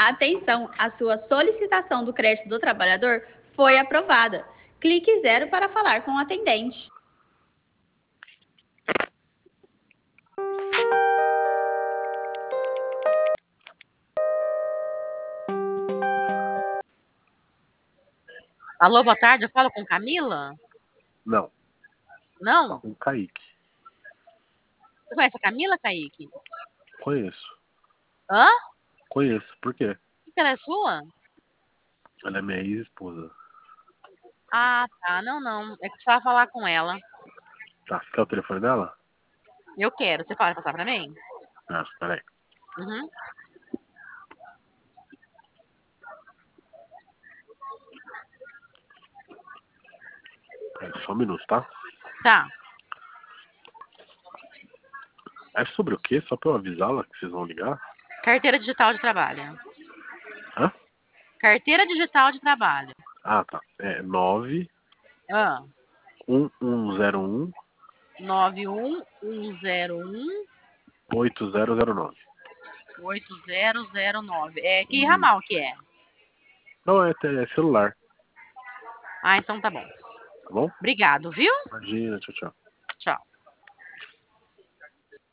Atenção, a sua solicitação do crédito do trabalhador foi aprovada. Clique 0 para falar com o atendente. Alô, boa tarde, eu falo com Camila? Não. Não? Tá com o Kaique. Você conhece a Camila, Kaique? Conheço. Hã? Conheço. Por quê? Que ela é sua? Ela é minha ex-esposa. Ah, tá. Não. É que precisava falar com ela. Tá, você quer o telefone dela? Eu quero. Você pode passar pra mim? Ah, peraí. Uhum. Só um minuto, tá? Tá. É sobre o quê? Só pra eu avisá-la que vocês vão ligar? Carteira digital de trabalho. Hã? Carteira digital de trabalho. Ah, tá. É 9 Ah. 1101 91101 8009. 8009. É que ramal que é? Não, é celular, Ah, então tá bom. tá bom? Obrigado, viu? Imagina, tchau, tchau. Tchau.